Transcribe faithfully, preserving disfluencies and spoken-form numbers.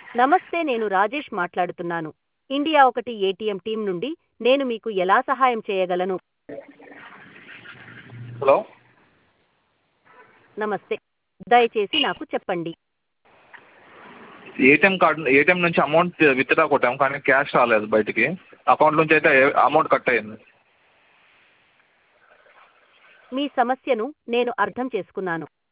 నమస్తే, నేను రాజేష్ మాట్లాడుతున్నాను. ఇండియా ఒకటి ఏటీఎం టీం నుండి. నేను మీకు ఎలా సహాయం చేయగలను? హలో నమస్తే, దయచేసి నాకు చెప్పండి. ఏటీఎం కార్డు ఏటీఎం నుంచి అమౌంట్ విత్డ్రా కొట్టాము కానీ క్యాష్ రాలేదు బయటికి. అకౌంట్ నుంచి అయితే అమౌంట్ కట్ అయింది. మీ సమస్యను నేను అర్థం చేసుకున్నాను.